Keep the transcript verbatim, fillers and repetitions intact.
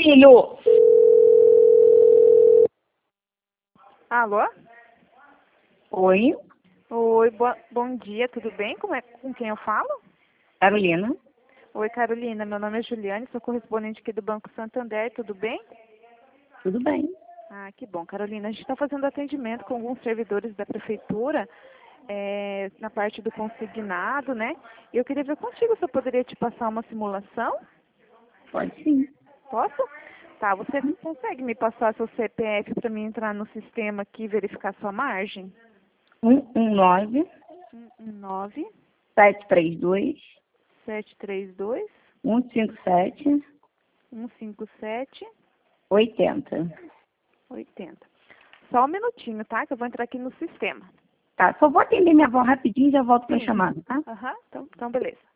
filho! Alô? Oi, Oi, boa, bom dia, tudo bem? Como é, com quem eu falo? Carolina. Oi, Carolina, meu nome é Juliane, sou correspondente aqui do Banco Santander, tudo bem? Tudo bem? Ah, que bom, Carolina. A gente está fazendo atendimento com alguns servidores da prefeitura, é, na parte do consignado, né? E eu queria ver contigo se eu poderia te passar uma simulação. Pode sim. Posso? Tá, você consegue me passar seu C P F para mim entrar no sistema aqui e verificar sua margem? Um um nove nove sete três dois sete três dois um cinco sete um cinco sete oitenta. oitenta. Só um minutinho, tá? Que eu vou entrar aqui no sistema. Tá, só vou atender minha avó rapidinho e já volto para a Sim. chamada, tá? Aham, então, então beleza.